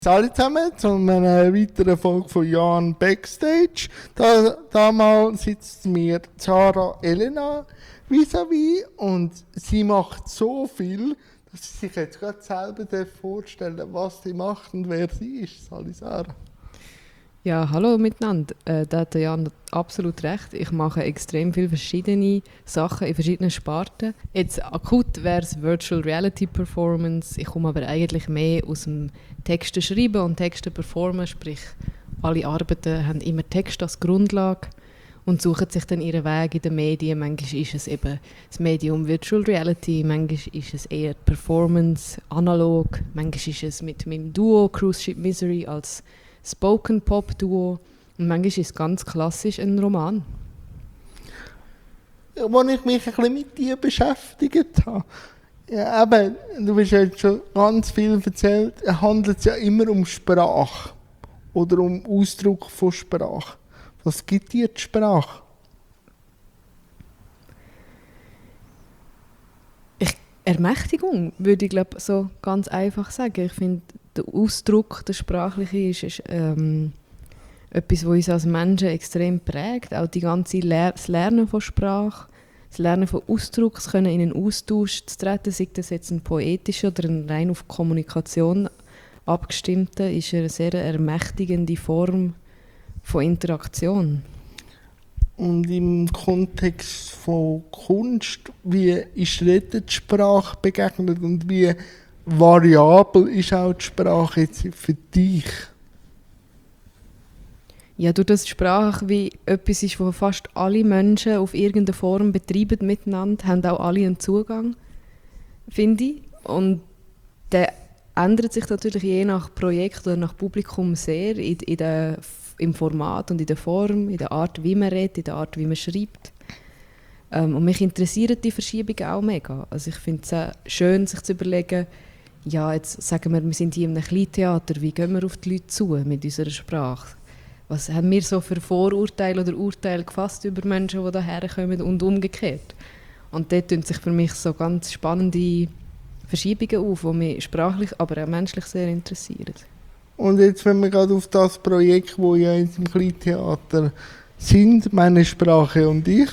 Hallo zusammen zu einer weiteren Folge von Jan Backstage. Da sitzt mir Zara Elena vis-à-vis und sie macht so viel, dass sie sich jetzt gerade selber vorstellen darf, was sie macht und wer sie ist. Hallo Sarah. Ja, hallo miteinander. Da hat der Jan absolut recht. Ich mache extrem viele verschiedene Sachen in verschiedenen Sparten. Jetzt akut wäre es Virtual Reality Performance. Ich komme aber eigentlich mehr aus dem Texte schreiben und Texte performen. Sprich, alle Arbeiten haben immer Text als Grundlage und suchen sich dann ihren Weg in den Medien. Manchmal ist es eben das Medium Virtual Reality, manchmal ist es eher Performance, analog, manchmal ist es mit meinem Duo Cruise Ship Misery als Spoken Pop Duo und manchmal ist es ganz klassisch ein Roman. Als ich mich ein bisschen mit dir beschäftigt habe, ja, eben, du hast jetzt schon ganz viel erzählt, handelt es ja immer um Sprache oder um Ausdruck von Sprache. Was gibt dir die Sprache? Ermächtigung, würde ich glaube so ganz einfach sagen. Ich finde, der Ausdruck, der sprachliche, ist etwas, was uns als Menschen extrem prägt. Auch das Lernen von Sprache, das Lernen von Ausdruck, das Können in einen Austausch zu treten, sei das jetzt ein poetischer oder ein rein auf Kommunikation abgestimmter, ist eine sehr ermächtigende Form von Interaktion. Und im Kontext von Kunst, wie ist dir die Sprache begegnet und wie variabel ist auch die Sprache jetzt für dich? Ja, durch das Sprache wie etwas ist, wo fast alle Menschen auf irgendeine Form betreiben miteinander, haben auch alle einen Zugang, finde ich. Und der ändert sich natürlich je nach Projekt oder nach Publikum sehr im Format und in der Form, in der Art, wie man redet, in der Art, wie man schreibt. Und mich interessieren die Verschiebungen auch mega. Also ich finde es schön, sich zu überlegen, ja, jetzt sagen wir sind hier in einem Kleintheater, wie gehen wir auf die Leute zu mit unserer Sprache? Was haben wir so für Vorurteile oder Urteile gefasst über Menschen, die hierher kommen und umgekehrt? Und dort tun sich für mich so ganz spannende Verschiebungen auf, die mich sprachlich, aber auch menschlich sehr interessieren. Und jetzt, wenn wir gerade auf das Projekt, wo ja jetzt im Kleintheater sind, meine Sprache und ich,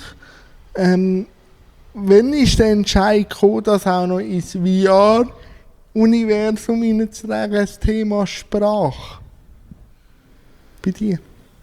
wann ist der Entscheid gekommen, das auch noch ins VR-Universum hineinzutragen, das Thema Sprache? Bei dir?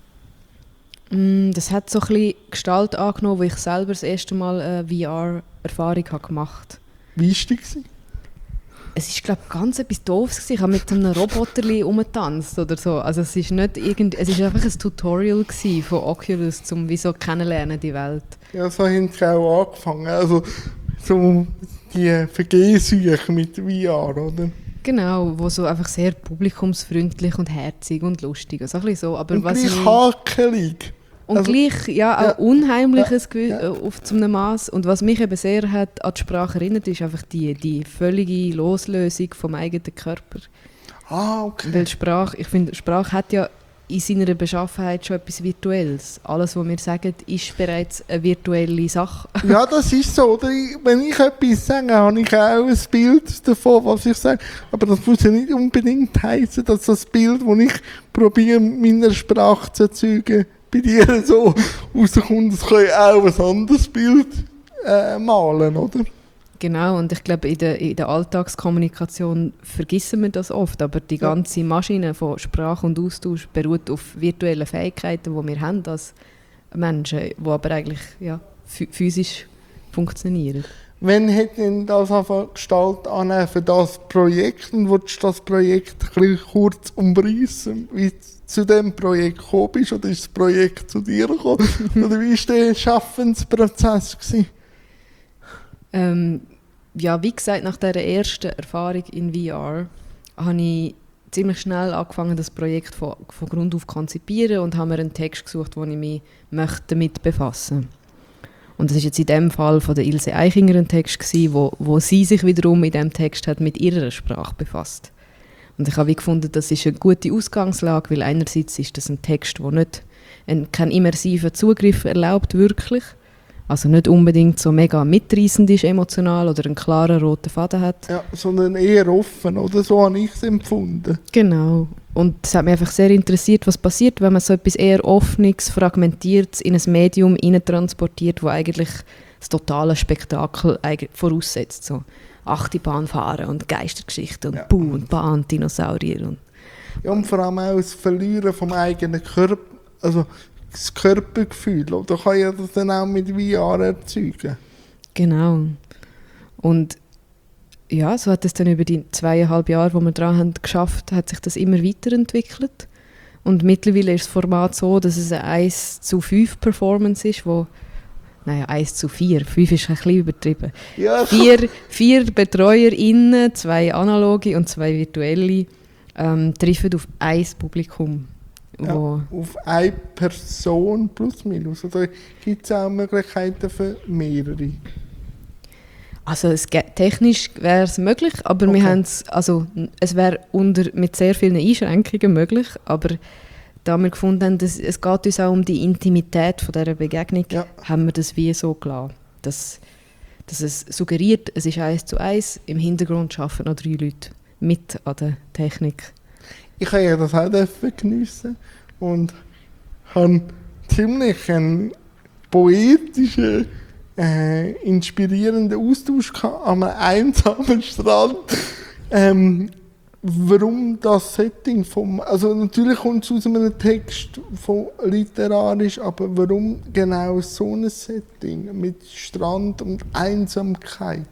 Das hat so ein bisschen Gestalt angenommen, wo ich selber das erste Mal eine VR-Erfahrung gemacht habe. Wie war das? Es war, glaube ich, ganz etwas Doofes. Ich habe mit einem Roboterli rumgetanzt oder so. Also es ist nicht es ist einfach ein Tutorial von Oculus, um wie so kennenlernen die Welt. Ja, so haben sie auch angefangen. Also so die Vergehsüche mit VR, oder? Genau, wo so einfach sehr publikumsfreundlich und herzig und lustig. Also ein bisschen so. Aber und was gleich hakelig. Und also, gleich, ja, auch Unheimliches auf zu einem Maß. Und was mich eben sehr hat an die Sprache erinnert, ist einfach die völlige Loslösung vom eigenen Körper. Ah, okay. Weil ich finde, Sprache hat ja in seiner Beschaffenheit schon etwas Virtuelles. Alles, was wir sagen, ist bereits eine virtuelle Sache. Ja, das ist so. Oder? Wenn ich etwas sage, habe ich auch ein Bild davon, was ich sage. Aber das muss ja nicht unbedingt heißen, dass das Bild, das ich probiere, meiner Sprache zu erzeugen, bei dir so rauskommt. Es kann ja auch ein anderes Bild malen, oder? Genau, und ich glaube, in der Alltagskommunikation vergessen wir das oft, aber die ganze Maschine von Sprache und Austausch beruht auf virtuellen Fähigkeiten, die wir haben als Menschen, die aber eigentlich physisch funktionieren. Wann hat denn das einfach Gestalt annehmen für das Projekt und willst du das Projekt ein bisschen kurz umreißen, wie du zu diesem Projekt gekommen bist, oder ist das Projekt zu dir gekommen? Oder wie war der Schaffensprozess? Ja, wie gesagt, nach dieser ersten Erfahrung in VR habe ich ziemlich schnell angefangen, das Projekt von Grund auf zu konzipieren und habe mir einen Text gesucht, wo ich mich damit befassen möchte. Und das war jetzt in dem Fall von der Ilse Eichinger ein Text, wo sie sich wiederum in diesem Text hat mit ihrer Sprache befasst. Und ich habe gefunden, das ist eine gute Ausgangslage, weil einerseits ist das ein Text, der nicht keinen immersiven Zugriff erlaubt, wirklich. Also nicht unbedingt so mega mitreissend ist emotional oder einen klaren roten Faden hat. Ja, sondern eher offen, oder? So habe ich es empfunden. Genau. Und es hat mich einfach sehr interessiert, was passiert, wenn man so etwas eher Offenes, Fragmentiertes in ein Medium transportiert, wo eigentlich das totale Spektakel voraussetzt. So Achterbahn fahren und Geistergeschichten und Bu und Bahn, Dinosaurier. Und vor allem auch das Verlieren vom eigenen Körper, also das Körpergefühl, oder kann ja das dann auch mit VR erzeugen. Genau. Und ja, so hat es dann über die 2,5 Jahre, wo wir dran haben, geschafft, hat sich das immer weiterentwickelt. Und mittlerweile ist das Format so, dass es eine 1:5 Performance ist, wo 1:4, 5 ist ein bisschen übertrieben. Ja. 4 BetreuerInnen, 2 analoge und 2 virtuelle, treffen auf ein Publikum. Ja, auf eine Person plus minus. Oder gibt es auch Möglichkeiten für mehrere? Also technisch wäre es möglich, aber wir haben es wäre mit sehr vielen Einschränkungen möglich, aber da wir gefunden haben, dass es geht uns auch um die Intimität von dieser Begegnung, haben wir das wie so gelassen. Dass es suggeriert, es ist 1:1, im Hintergrund arbeiten noch 3 Leute mit an der Technik. Ich habe ja das auch geniessen und habe ziemlich einen poetischen, inspirierenden Austausch gehabt an einem einsamen Strand. Warum das Setting also natürlich kommt es aus einem Text von literarisch, aber warum genau so ein Setting mit Strand und Einsamkeit?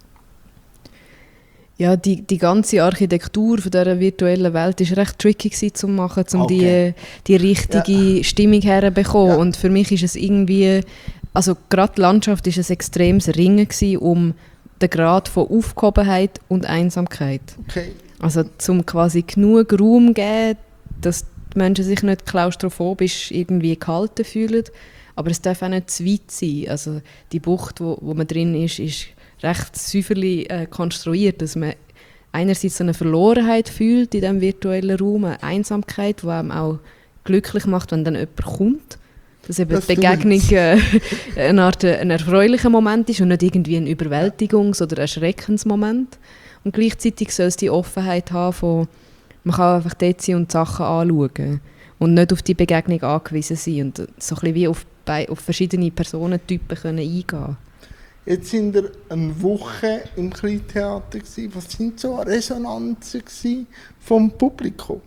Ja, die ganze Architektur von dieser virtuellen Welt war recht tricky zu machen, um die richtige Stimmung herzubekommen. Ja. Und für mich ist es irgendwie, also gerade die Landschaft war ein extremes Ringen um den Grad von Aufgehobenheit und Einsamkeit. Okay. Also zum quasi genug Raum geben, dass die Menschen sich nicht klaustrophobisch irgendwie gehalten fühlen, aber es darf auch nicht zu weit sein. Also die Bucht, wo man drin ist recht säuferlich konstruiert, dass man einerseits so eine Verlorenheit fühlt in diesem virtuellen Raum, eine Einsamkeit, die einem auch glücklich macht, wenn dann jemand kommt. Dass eben die Begegnung eine Art ein erfreulicher Moment ist und nicht irgendwie ein Überwältigungs- oder Erschreckensmoment. Und gleichzeitig soll es die Offenheit haben von, man kann einfach dort sein und Sachen anschauen und nicht auf die Begegnung angewiesen sein und so ein bisschen wie auf verschiedene Personentypen können eingehen. Jetzt sind wir eine Woche im Kleintheater gewesen. Was sind so Resonanzen vom Publikum?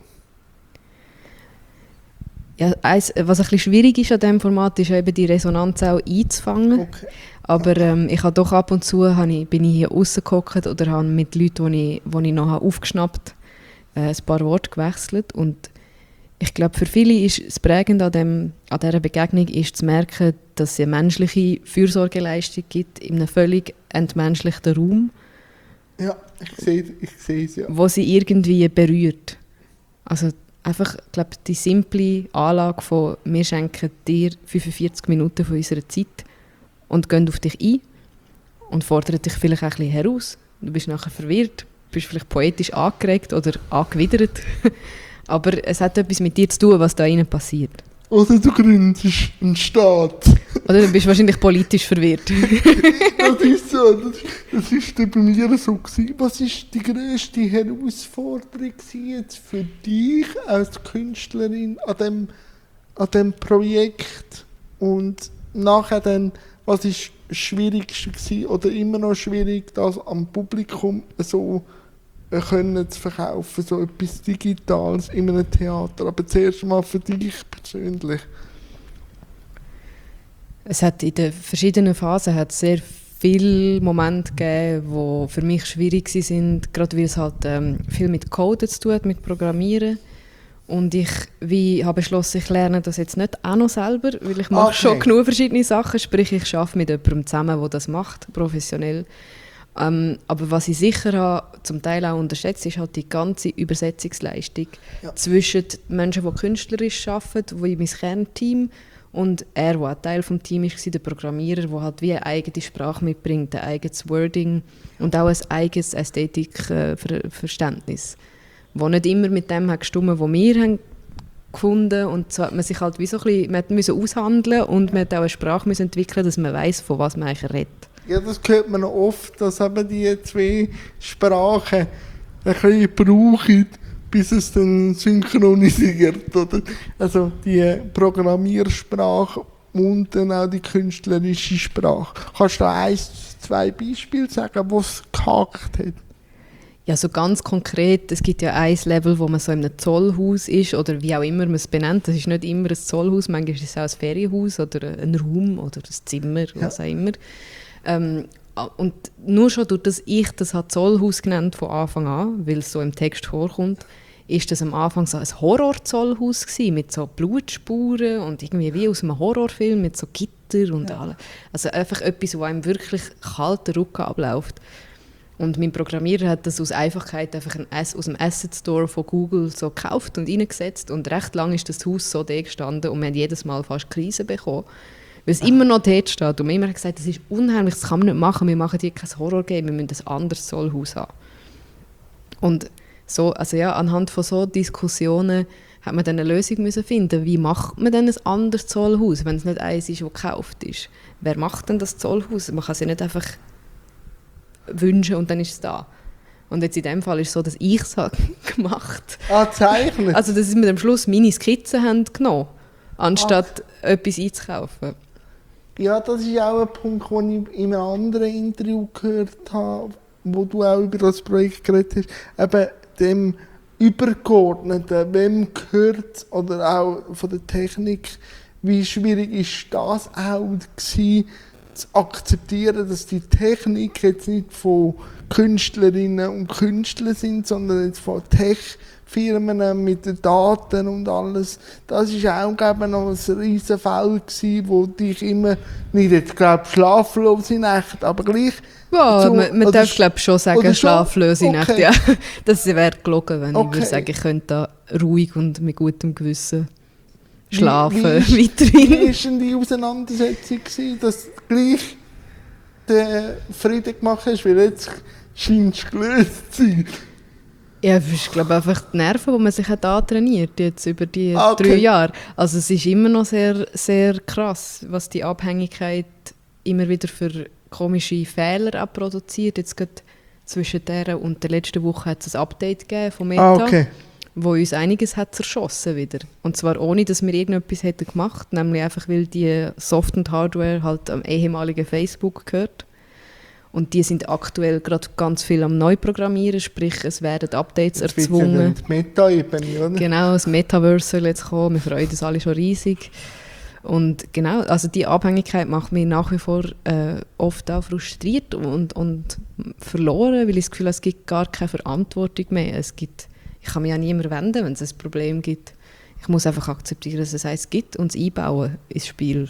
Ja, was ein bisschen schwierig ist an diesem Format, ist eben die Resonanz auch einzufangen. Okay. Aber ich habe doch ab und zu bin ich hier rausgehockt oder habe mit Leuten, die ich noch aufgeschnappt habe, ein paar Worte gewechselt. Und ich glaube, für viele ist das Prägende an dieser Begegnung ist zu merken, dass es eine menschliche Fürsorgeleistung gibt in einem völlig entmenschlichten Raum. Ja, ich sehe es, ja. Wo sie irgendwie berührt. Also einfach, ich glaube, die simple Anlage von «Wir schenken dir 45 Minuten von unserer Zeit und gehen auf dich ein und fordern dich vielleicht auch ein bisschen heraus. Du bist nachher verwirrt, bist vielleicht poetisch angeregt oder angewidert. Aber es hat etwas mit dir zu tun, was da innen passiert. Oder du gründest einen Staat. Oder du bist wahrscheinlich politisch verwirrt. Das ist so. Das war bei mir so gewesen. Was war die grösste Herausforderung jetzt für dich als Künstlerin an dem Projekt? Und nachher dann, was war das Schwierigste gewesen, oder immer noch schwierig, das am Publikum so können zu verkaufen, so etwas Digitales in einem Theater. Aber zuerst mal für dich persönlich. Es hat in den verschiedenen Phasen sehr viele Momente gegeben, die für mich schwierig waren, gerade weil es halt viel mit Coden zu tun hat, mit Programmieren. Und ich habe beschlossen, ich lerne das jetzt nicht auch noch selber, weil ich mache schon genug verschiedene Sachen, sprich ich arbeite mit jemandem zusammen, der das macht, professionell. Aber was ich sicher habe, zum Teil auch unterschätzt, ist halt die ganze Übersetzungsleistung zwischen den Menschen, die künstlerisch arbeiten, wie mein Kernteam, und er, der ein Teil des Teams war, der Programmierer, der halt wie eine eigene Sprache mitbringt, ein eigenes Wording und auch ein eigenes Ästhetikverständnis, das nicht immer mit dem gestimmt, was wir haben gefunden und so hat man sich halt wie so ein bisschen, man musste aushandeln und man hat auch eine Sprache müssen entwickeln, dass man weiss, von was man eigentlich redet. Ja, das hört man oft, dass eben die zwei Sprachen ein bisschen brauchen, bis es dann synchronisiert. Oder? Also die Programmiersprache und dann auch die künstlerische Sprache. Kannst du da 1-2 Beispiele sagen, wo es gehakt hat? Ja, so ganz konkret, es gibt ja ein Level, wo man so in einem Zollhaus ist oder wie auch immer man es benennt. Das ist nicht immer ein Zollhaus, manchmal ist es auch ein Ferienhaus oder ein Raum oder ein Zimmer, was auch immer. Und nur schon durch das ich das hat Zollhaus genannt von Anfang an, weil es so im Text vorkommt, ist das am Anfang so ein Horror-Zollhaus gewesen, mit so Blutspuren und irgendwie wie aus einem Horrorfilm mit so Gitter und allem. Also einfach etwas, wo einem wirklich kalter Rücken abläuft. Und mein Programmierer hat das aus Einfachheit einfach aus dem Asset Store von Google so gekauft und reingesetzt. Und recht lange ist das Haus so da gestanden und wir haben jedes Mal fast Krise bekommen. Weil es immer noch dort steht. Und wir haben immer gesagt, das ist unheimlich, das kann man nicht machen. Wir machen hier kein Horror-Game, wir müssen ein anderes Zollhaus haben. Und so, also ja, anhand von so Diskussionen hat man dann eine Lösung müssen finden. Wie macht man denn ein anderes Zollhaus, wenn es nicht eins ist, das gekauft ist? Wer macht denn das Zollhaus? Man kann es ja nicht einfach wünschen und dann ist es da. Und jetzt in dem Fall ist es so, dass ich es gemacht habe. Zeichnen? Also, dass wir am Schluss meine Skizzen haben genommen, anstatt etwas einzukaufen. Ja, das ist auch ein Punkt, den ich in einem anderen Interview gehört habe, wo du auch über das Projekt geredet hast. Eben dem Übergeordneten, wem gehört es, oder auch von der Technik, wie schwierig ist das auch gewesen, zu akzeptieren, dass die Technik jetzt nicht von Künstlerinnen und Künstlern sind, sondern jetzt von Tech-Firmen mit den Daten und alles. Das war auch, glaube ich, noch ein riesen Fall gewesen, wo dich immer, nicht jetzt, glaube ich, schlaflose Nächte, aber gleich... Ja, so, man darf, glaube ich, schon sagen, schlaflose okay. Nächte. Ja. Das wäre gelogen, wenn Okay. ich würde sagen, ich könnte da ruhig und mit gutem Gewissen schlafen weiterhin. Wie war denn die Auseinandersetzung gewesen, dass du gleich den Frieden gemacht hast, weil jetzt scheinst du gelöst zu sein? Ja, es ist, glaube ich, einfach die Nerven, die man sich hat antrainiert jetzt über die Okay. 3 Jahre. Also es ist immer noch sehr, sehr krass, was die Abhängigkeit immer wieder für komische Fehler produziert. Jetzt gerade zwischen der und der letzten Woche hat es ein Update gegeben von Meta, Okay. wo uns einiges hat zerschossen wieder. Und zwar ohne, dass wir irgendetwas hätten gemacht, nämlich einfach, weil die Soft- und Hardware halt am ehemaligen Facebook gehört. Und die sind aktuell gerade ganz viel am Neuprogrammieren, sprich es werden Updates Jetzt wird's ja erzwungen. dann die Meta-Ebene, oder? Genau, das Metaverse soll jetzt kommen, wir freuen uns alle schon riesig. Und genau, also die Abhängigkeit macht mich nach wie vor oft auch frustriert und verloren, weil ich das Gefühl habe, es gibt gar keine Verantwortung mehr. Ich kann mich an niemanden wenden, wenn es ein Problem gibt. Ich muss einfach akzeptieren, dass es eins gibt und es einbauen ins Spiel.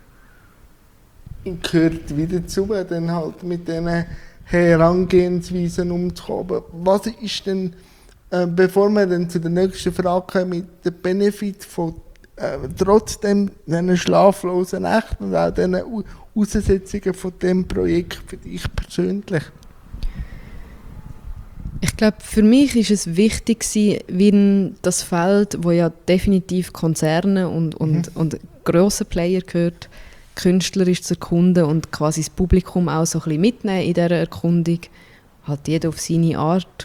Gehört wieder zu, dann halt mit diesen Herangehensweisen umzukommen. Was ist denn, bevor wir dann zu der nächsten Frage kommen, mit dem Benefit von trotzdem diesen schlaflosen Nächten und auch diesen Aussetzungen von diesem Projekt für dich persönlich? Ich glaube, für mich ist es wichtig gewesen, wie das Feld, wo ja definitiv Konzerne und grosse Player gehört, künstlerisch zu erkunden und quasi das Publikum auch so ein bisschen mitnehmen in dieser Erkundung. Halt jeder auf seine Art.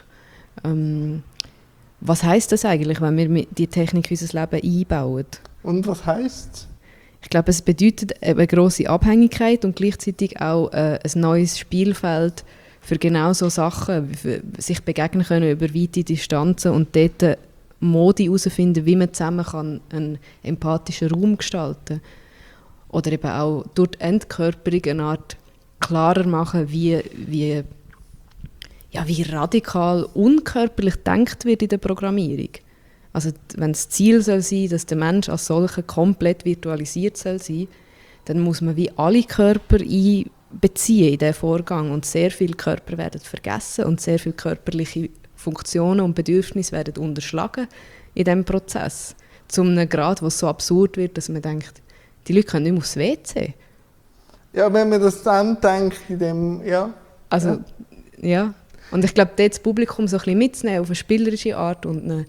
Was heisst das eigentlich, wenn wir die Technik in unser Leben einbauen? Und was heisst es? Ich glaube, es bedeutet eine grosse Abhängigkeit und gleichzeitig auch ein neues Spielfeld für genau so Sachen, sich begegnen können über weite Distanzen und dort Modi herausfinden, wie man zusammen kann einen empathischen Raum gestalten kann. Oder eben auch durch die Entkörperung eine Art klarer machen, wie radikal unkörperlich gedacht wird in der Programmierung. Also wenn das Ziel soll sein, dass der Mensch als solcher komplett virtualisiert soll sein, dann muss man wie alle Körper einbeziehen in diesen Vorgang und sehr viele Körper werden vergessen und sehr viele körperliche Funktionen und Bedürfnisse werden unterschlagen in diesem Prozess. Zu einem Grad, wo es so absurd wird, dass man denkt, die Leute können nicht mehr aufs WC. Ja, wenn man das dann denkt, in dem, ja. Also, ja. Und ich glaube, dort das Publikum so ein bisschen mitzunehmen auf eine spielerische Art und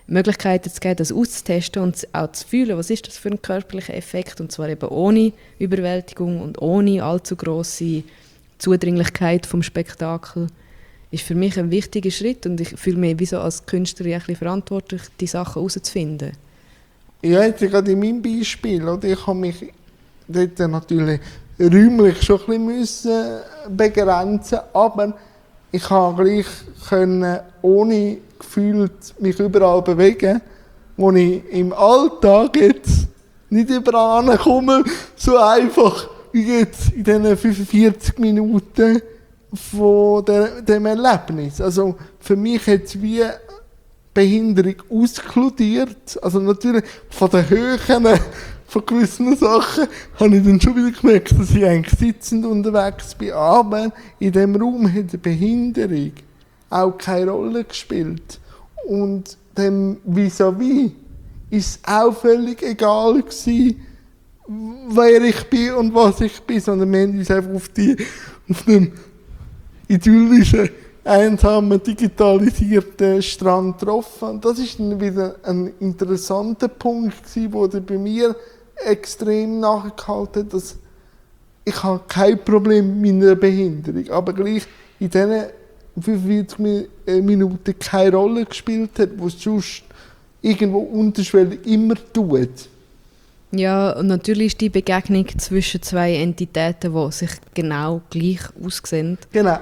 Möglichkeiten zu geben, das auszutesten und auch zu fühlen, was ist das für ein körperlicher Effekt, und zwar eben ohne Überwältigung und ohne allzu grosse Zudringlichkeit vom Spektakel, ist für mich ein wichtiger Schritt, und ich fühle mich wie so als Künstlerin ein bisschen verantwortlich, die Sachen herauszufinden. Ja, jetzt gerade in meinem Beispiel, oder? Ich habe mich dort natürlich räumlich schon ein bisschen begrenzen, aber ich habe gleich können, ohne gefühlt mich überall bewegen, wo ich im Alltag jetzt nicht überall ankomme, so einfach wie jetzt in diesen 45 Minuten von dem Erlebnis. Also für mich hat es wie Behinderung auskludiert. Also natürlich von den Höhen von gewissen Sachen habe ich dann schon wieder gemerkt, dass ich eigentlich sitzend unterwegs bin. Aber in diesem Raum hat die Behinderung auch keine Rolle gespielt. Und dem vis-à-vis ist es auch völlig egal gewesen, wer ich bin und was ich bin, sondern wir haben uns einfach auf dem idyllischen, einsamen, digitalisierten Strand getroffen. Und das ist dann wieder ein interessanter Punkt gewesen, der bei mir extrem nachgehalten hat, dass ich habe kein Problem mit meiner Behinderung, aber gleich in diesen 45 Minuten keine Rolle gespielt hat, wo es sonst irgendwo unterschwellig immer tut. Ja, und natürlich ist die Begegnung zwischen zwei Entitäten, die sich genau gleich aussehen, Genau.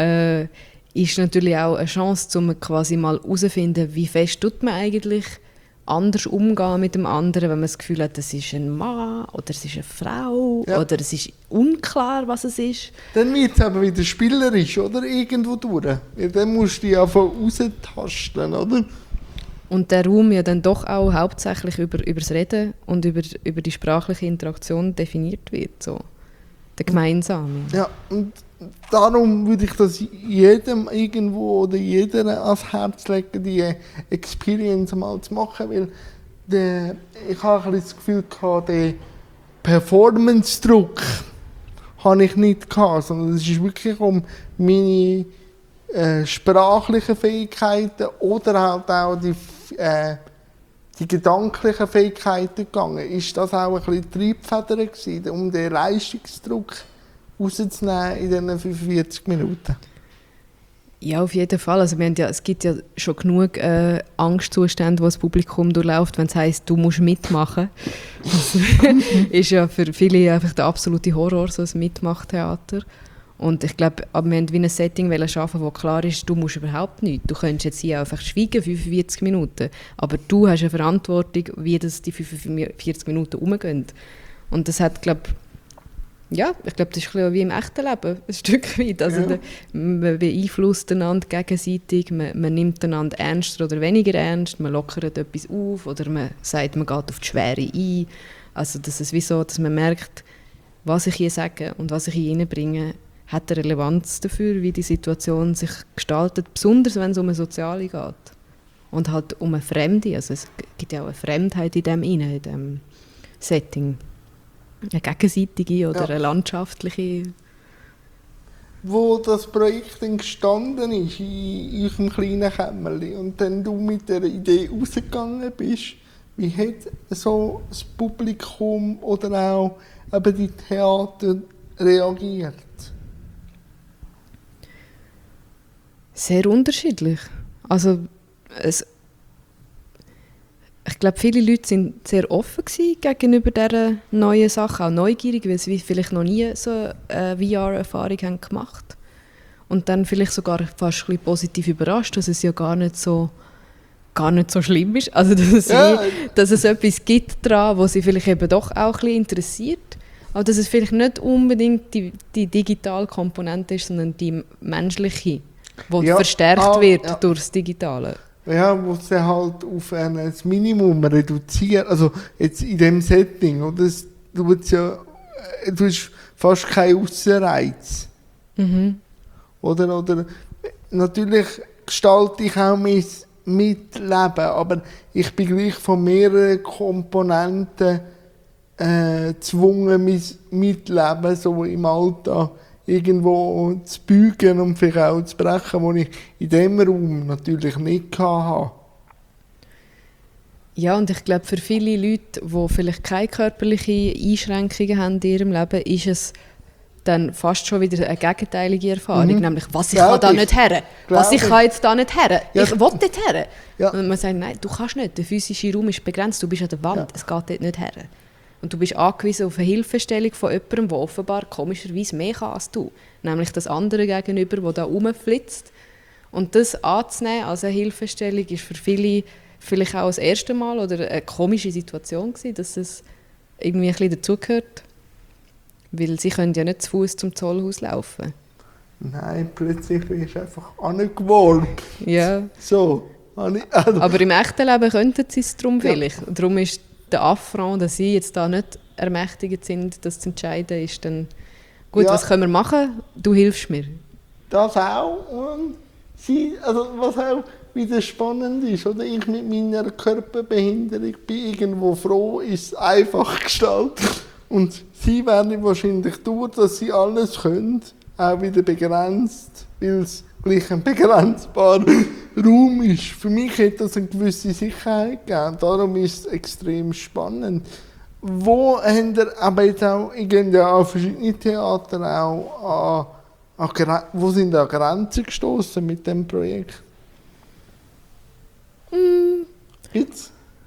ist natürlich auch eine Chance, um quasi mal herauszufinden, wie fest tut man eigentlich anders umgehen mit dem anderen, wenn man das Gefühl hat, es ist ein Mann oder es ist eine Frau, ja, oder es ist unklar, was es ist. Dann wird es aber wieder spielerisch, oder? Irgendwo durch. Ja, dann musst du dich einfach raustasten, oder? Und der Raum ja dann doch auch hauptsächlich über das Reden und über die sprachliche Interaktion definiert wird. So. Der gemeinsame. Ja, und darum würde ich das jedem irgendwo oder jeder ans Herz legen, die Experience mal zu machen, weil ich habe ein bisschen das Gefühl gehabt, den Performance-Druck habe ich nicht gehabt, sondern es ist wirklich um meine sprachlichen Fähigkeiten oder halt auch die gedanklichen Fähigkeiten gegangen. Ist das auch ein bisschen Triebfeder gewesen, um den Leistungsdruck rauszunehmen in diesen 45 Minuten? Ja, auf jeden Fall. Also es gibt ja schon genug Angstzustände, die das Publikum durchläuft, wenn es heisst, du musst mitmachen. Das ist ja für viele einfach der absolute Horror, so ein Mitmachtheater. Und ich glaube, wir wollten wie ein Setting schaffen, wo klar ist, du musst überhaupt nichts. Du könntest jetzt hier einfach schweigen, 45 Minuten. Aber du hast eine Verantwortung, wie das die 45 Minuten umgehen. Und das hat, ich glaube, das ist wie im echten Leben, ein Stück weit. Also ja. Man beeinflusst einander gegenseitig, man nimmt einander ernster oder weniger ernst, man lockert etwas auf oder man sagt, man geht auf die Schwere ein. Also das ist wie so, dass man merkt, was ich hier sage und was ich hier reinbringe, hat eine Relevanz dafür, wie die Situation sich gestaltet, besonders wenn es um eine Soziale geht. Und halt um eine Fremde, also es gibt ja auch eine Fremdheit in dem Setting. Eine gegenseitige oder eine landschaftliche. Wo das Projekt entstanden ist, in eurem kleinen Kämmerchen, und dann du mit der Idee rausgegangen bist, wie hat so das Publikum oder auch eben die Theater reagiert? Sehr unterschiedlich. Also ich glaube, viele Leute sind sehr offen gewesen gegenüber dieser neuen Sache, auch neugierig, weil sie vielleicht noch nie so eine VR-Erfahrung haben gemacht. Und dann vielleicht sogar fast ein bisschen positiv überrascht, dass es ja gar nicht so schlimm ist. Also dass es etwas gibt daran, was sie vielleicht eben doch auch ein bisschen interessiert. Aber dass es vielleicht nicht unbedingt die digitale Komponente ist, sondern die menschliche, die verstärkt wird durch das Digitale. Ja, wo sie halt auf ein Minimum reduziert, also jetzt in dem Setting, oder? Du hast fast keinen Aussenreiz. Mhm. Oder natürlich gestalte ich auch mein Mitleben, aber ich bin gleich von mehreren Komponenten gezwungen, mein Mitleben so im Alltag irgendwo zu beugen und vielleicht auch zu brechen, was ich in diesem Raum natürlich nicht hatte. Ja, und ich glaube, für viele Leute, die vielleicht keine körperlichen Einschränkungen haben in ihrem Leben, ist es dann fast schon wieder eine gegenteilige Erfahrung. Nämlich, was ich kann da nicht her. Was ich kann jetzt da nicht her. Ja. Ich will nicht her. Ja. Und man sagt, nein, du kannst nicht. Der physische Raum ist begrenzt. Du bist an der Wand. Ja. Es geht dort nicht her. Und du bist angewiesen auf eine Hilfestellung von jemandem, der offenbar komischerweise mehr kann als du. Nämlich das andere Gegenüber, das da rumflitzt. Und das anzunehmen als eine Hilfestellung ist für viele vielleicht auch das erste Mal oder eine komische Situation gewesen, dass es irgendwie ein bisschen dazugehört. Weil sie können ja nicht zu Fuß zum Zollhaus laufen. Nein, plötzlich wirst du einfach angeworben. Ja. So. Aber im echten Leben könnten sie es darum vielleicht. Und darum ist der Affront, dass sie jetzt da nicht ermächtigt sind, das zu entscheiden, ist dann gut, was können wir machen? Du hilfst mir. Das auch. Und also was auch wieder spannend ist, oder? Ich mit meiner Körperbehinderung bin irgendwo froh, ist es einfach gestaltet. Und sie werden wahrscheinlich durch, dass sie alles können, auch wieder begrenzt, weil es gleich ein begrenzbarer Raum ist. Für mich hat das eine gewisse Sicherheit gegeben. Darum ist es extrem spannend. Wo habt ihr aber jetzt auch, ich gehe ja an verschiedene Theater auch wo sind da Grenzen gestoßen mit dem Projekt? Gibt's?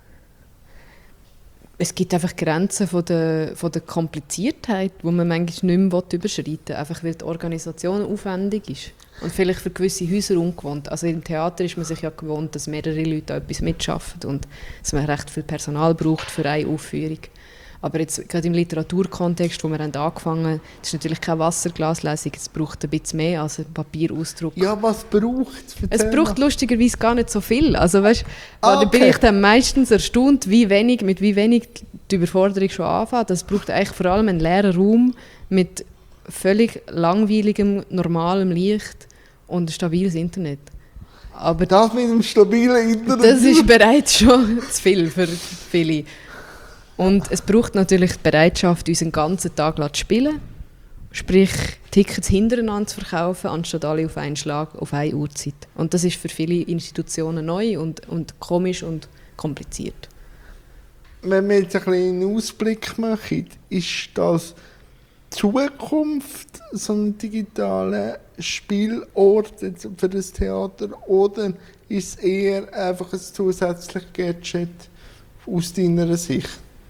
Es gibt einfach Grenzen von der Kompliziertheit, die man manchmal nicht mehr überschreiten will, einfach weil die Organisation aufwendig ist. Und vielleicht für gewisse Häuser ungewohnt. Also im Theater ist man sich ja gewohnt, dass mehrere Leute etwas mitschaffen und dass man recht viel Personal braucht für eine Aufführung. Aber jetzt gerade im Literaturkontext, wo wir angefangen haben, das ist natürlich keine Wasserglaslesung, es braucht ein bisschen mehr als ein Papierausdruck. Ja, was braucht es? Es braucht lustigerweise gar nicht so viel. Also weißt, da okay. bin ich dann meistens erstaunt, mit wie wenig die Überforderung schon anfängt. Das braucht eigentlich vor allem einen leeren Raum mit völlig langweiligem, normalem Licht und stabiles Internet. Aber das mit dem stabilen Internet? das ist bereits schon zu viel für viele. Und es braucht natürlich die Bereitschaft, uns den ganzen Tag zu spielen. Sprich, Tickets hintereinander zu verkaufen, anstatt alle auf einen Schlag, auf eine Uhrzeit. Und das ist für viele Institutionen neu und komisch und kompliziert. Wenn wir jetzt ein bisschen einen Ausblick machen, ist das Zukunft, so ein digitaler Spielort für das Theater, oder ist es eher einfach ein zusätzliches Gadget aus deiner Sicht?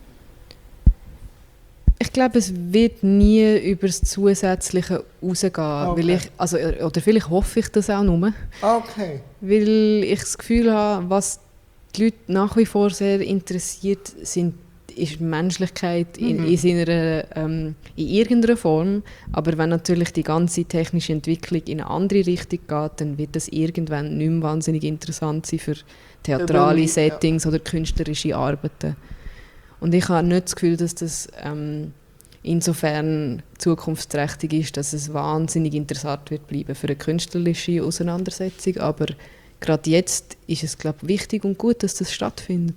Ich glaube, es wird nie über das Zusätzliche rausgehen. Okay. Oder vielleicht hoffe ich das auch nur. Okay. Weil ich das Gefühl habe, was die Leute nach wie vor sehr interessiert, ist Menschlichkeit in irgendeiner Form. Aber wenn natürlich die ganze technische Entwicklung in eine andere Richtung geht, dann wird das irgendwann nicht mehr wahnsinnig interessant sein für theatrale Settings oder künstlerische Arbeiten. Und ich habe nicht das Gefühl, dass das insofern zukunftsträchtig ist, dass es wahnsinnig interessant wird bleiben für eine künstlerische Auseinandersetzung. Aber gerade jetzt ist es, glaube ich, wichtig und gut, dass das stattfindet.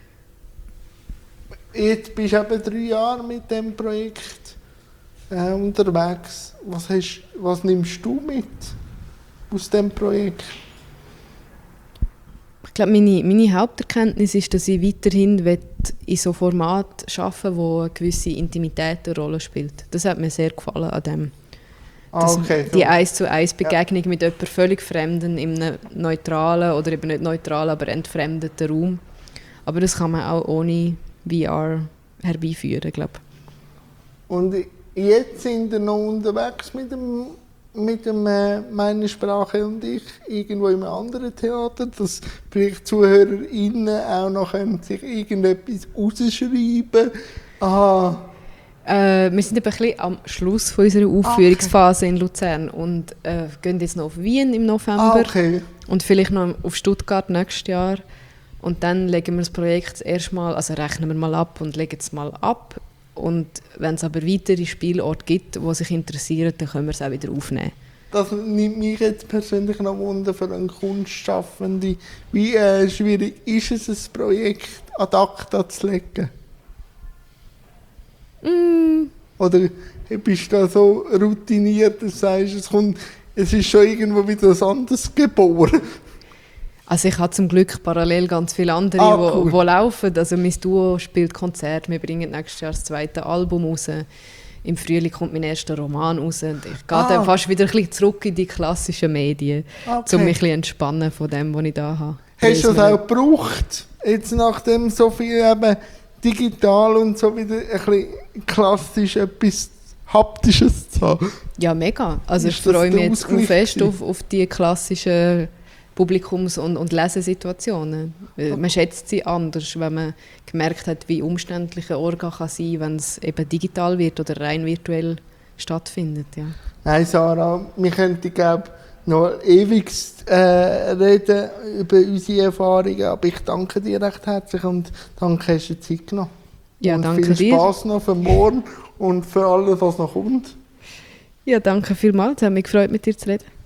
Jetzt bist du eben 3 Jahre mit diesem Projekt unterwegs. Was nimmst du mit aus diesem Projekt? Ich glaube, meine Haupterkenntnis ist, dass ich weiterhin in so Format arbeiten will, wo eine gewisse Intimität eine Rolle spielt. Das hat mir sehr gefallen an dem. Okay, die 1:1 Begegnung mit jemandem völlig Fremden in einem neutralen oder eben nicht neutralen, aber entfremdeten Raum. Aber das kann man auch ohne VR herbeiführen, glaube ich. Und jetzt sind wir noch unterwegs mit dem «Meine Sprache und ich» irgendwo in einem anderen Theater, dass vielleicht ZuhörerInnen auch noch sich irgendetwas rausschreiben. Aha. Wir sind ein bisschen am Schluss von unserer Aufführungsphase in Luzern und gehen jetzt noch auf Wien im November und vielleicht noch auf Stuttgart nächstes Jahr. Und dann legen wir das Projekt erstmal, also rechnen wir mal ab und legen es mal ab. Und wenn es aber weitere Spielorte gibt, die sich interessieren, dann können wir es auch wieder aufnehmen. Das nimmt mich jetzt persönlich noch Wunder für einen Kunstschaffenden. Wie schwierig ist es, ein Projekt ad acta zu legen? Oder bist du da so routiniert, dass du sagst, es ist schon irgendwo wieder was anderes geboren? Also ich habe zum Glück parallel ganz viele andere, cool. die laufen. Also mein Duo spielt Konzert, wir bringen nächstes Jahr das 2. Album raus. Im Frühling kommt mein erster Roman raus. Und ich gehe dann fast wieder ein bisschen zurück in die klassischen Medien, um mich ein bisschen entspannen von dem, was ich da habe. Hast du das auch gebraucht? Jetzt nachdem so viel eben digital und so wieder ein bisschen klassisch etwas Haptisches zu haben? Ja, mega. Also Ist ich das freue der mich jetzt Ausgleich fest gewesen? auf die klassischen Publikums- und Lesesituationen. Man schätzt sie anders, wenn man gemerkt hat, wie umständlich ein Orga kann sein, wenn es eben digital wird oder rein virtuell stattfindet. Ja. Nein, Sarah, wir könnten noch ewig reden über unsere Erfahrungen, aber ich danke dir recht herzlich und danke, hast du dir Zeit genommen. Ja, und danke viel dir. Spass noch für morgen und für alles, was noch kommt. Ja, danke vielmals. Es hat mich gefreut, mit dir zu reden.